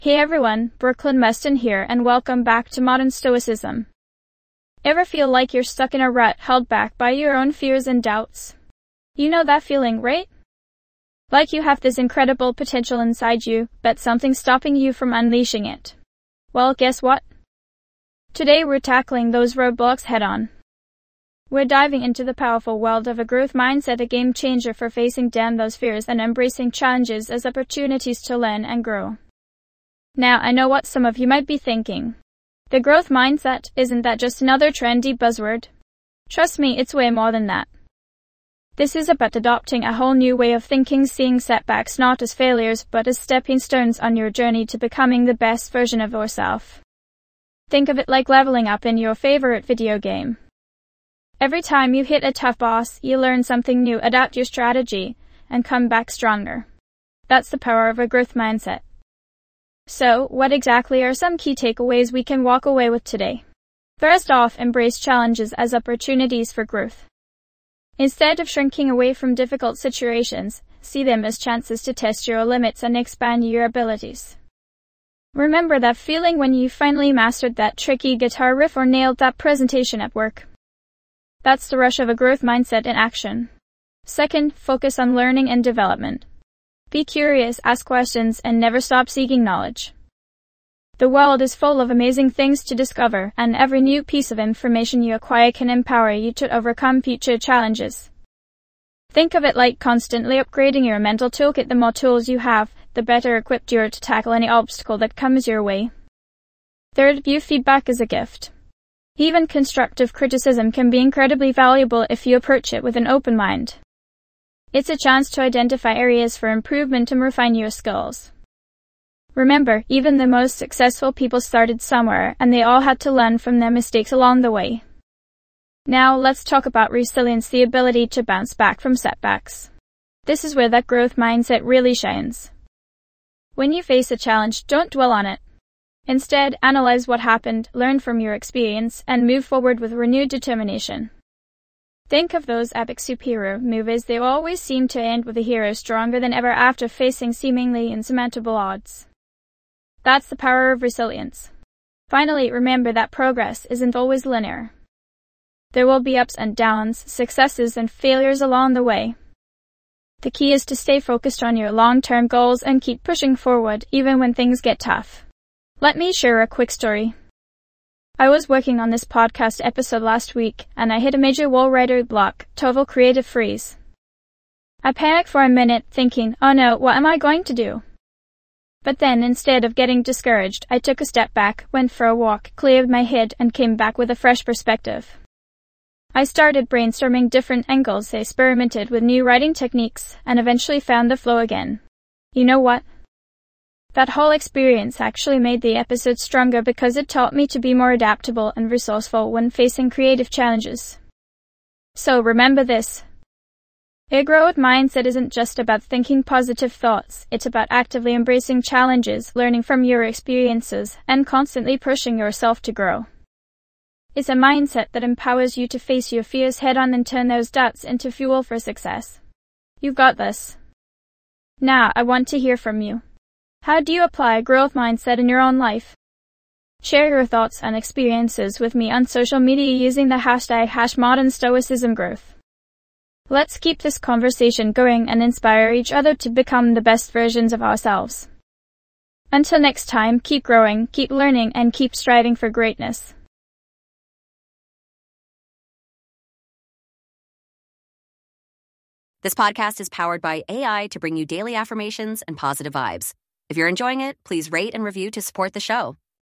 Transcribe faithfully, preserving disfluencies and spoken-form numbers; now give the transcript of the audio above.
Hey everyone, Brooklyn Meston here and welcome back to Modern Stoicism. Ever feel like you're stuck in a rut held back by your own fears and doubts? You know that feeling, right? Like you have this incredible potential inside you, but something's stopping you from unleashing it. Well, guess what? Today we're tackling those roadblocks head on. We're diving into the powerful world of a growth mindset, a game changer for facing down those fears and embracing challenges as opportunities to learn and grow. Now, I know what some of you might be thinking. The growth mindset, isn't that just another trendy buzzword? Trust me, it's way more than that. This is about adopting a whole new way of thinking, seeing setbacks not as failures but as stepping stones on your journey to becoming the best version of yourself. Think of it like leveling up in your favorite video game. Every time you hit a tough boss, you learn something new, adapt your strategy, and come back stronger. That's the power of a growth mindset. So, what exactly are some key takeaways we can walk away with today? First off, embrace challenges as opportunities for growth. Instead of shrinking away from difficult situations, see them as chances to test your limits and expand your abilities. Remember that feeling when you finally mastered that tricky guitar riff or nailed that presentation at work. That's the rush of a growth mindset in action. Second, focus on learning and development. Be curious, ask questions, and never stop seeking knowledge. The world is full of amazing things to discover, and every new piece of information you acquire can empower you to overcome future challenges. Think of it like constantly upgrading your mental toolkit. The more tools you have, the better equipped you are to tackle any obstacle that comes your way. Third, view feedback as a gift. Even constructive criticism can be incredibly valuable if you approach it with an open mind. It's a chance to identify areas for improvement and refine your skills. Remember, even the most successful people started somewhere, and they all had to learn from their mistakes along the way. Now, let's talk about resilience, the ability to bounce back from setbacks. This is where that growth mindset really shines. When you face a challenge, don't dwell on it. Instead, analyze what happened, learn from your experience, and move forward with renewed determination. Think of those epic superhero movies. They always seem to end with the hero stronger than ever after facing seemingly insurmountable odds. That's the power of resilience. Finally, remember that progress isn't always linear. There will be ups and downs, successes and failures along the way. The key is to stay focused on your long-term goals and keep pushing forward even when things get tough. Let me share a quick story. I was working on this podcast episode last week, and I hit a major wall writer block, total creative freeze. I panicked for a minute, thinking, oh no, what am I going to do? But then, instead of getting discouraged, I took a step back, went for a walk, cleared my head, and came back with a fresh perspective. I started brainstorming different angles, experimented with new writing techniques, and eventually found the flow again. You know what? That whole experience actually made the episode stronger because it taught me to be more adaptable and resourceful when facing creative challenges. So remember this. A growth mindset isn't just about thinking positive thoughts, it's about actively embracing challenges, learning from your experiences, and constantly pushing yourself to grow. It's a mindset that empowers you to face your fears head on and turn those doubts into fuel for success. You've got this. Now, I want to hear from you. How do you apply a growth mindset in your own life? Share your thoughts and experiences with me on social media using the hashtag hash modern stoicism growth. Let's keep this conversation going and inspire each other to become the best versions of ourselves. Until next time, keep growing, keep learning, and keep striving for greatness. This podcast is powered by A I to bring you daily affirmations and positive vibes. If you're enjoying it, please rate and review to support the show.